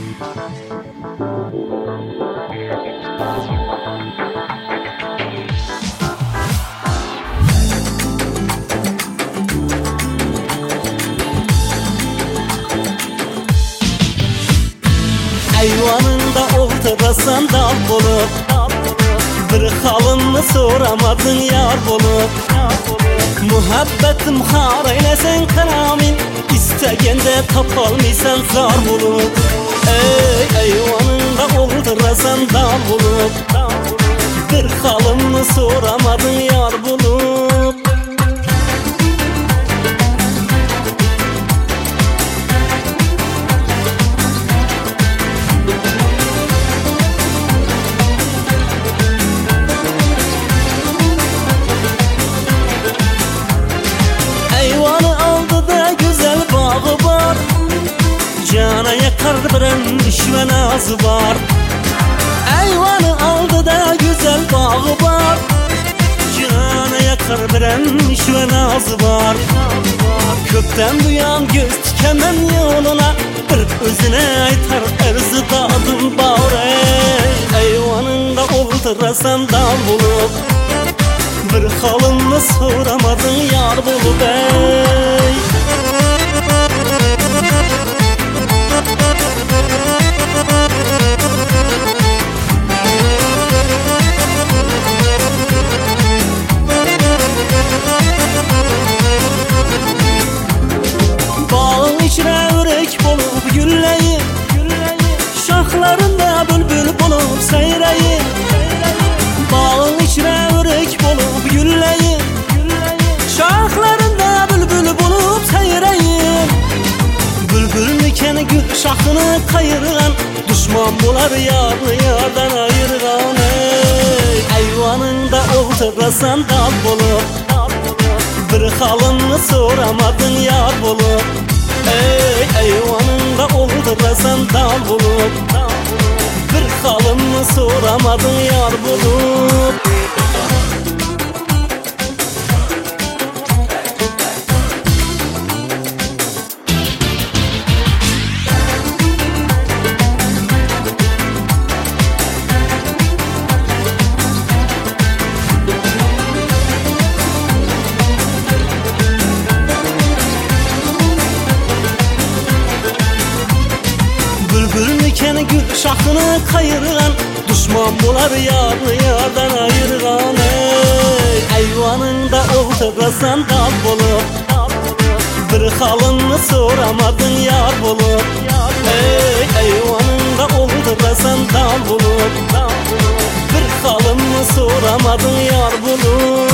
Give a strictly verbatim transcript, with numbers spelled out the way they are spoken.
Eyvanında ortada sandal bulup, bir halını soramadın yar bulup. Muhabbetim har eylesen karamin, istegende tapalmıysan zar bulup. Ey eyvanında ortada sandal bulup, bir halını soramadın yar bulup. Cana yakar biren iş ve nazı var. Eyvanı aldı da güzel bağı var. Cana yakar biren iş ve nazı var. Kökten duyan göz tikemem yoluna, bir özüne aytar erzı dadım bağır. Eyvanında oldurasan dal bulup, bir halını soramadın yar bulup. Ey şahlarında bülbül bulup seyreyin, bağın içine ürek bulup gülleyin, şahlarında bülbül bulup seyreyin. Bülbül iken gül şahını kayırgan, düşman bular yarını yardan ayırgan. Ey eyvanında oldurasan dal bulup, bir halını soramadın yar bulup. Ey eyvanında oldurasan dal bulup, bir halını soramadın yar bulup. Bülbül iken gül şahını kayırgan, düşman bular yarını yardan ayırgan. Ey eyvanında oldurasan dal bulup, bir halını soramadın yar bulup. Ey eyvanında oldurasan dal bulup, bir halını soramadın yar bulup.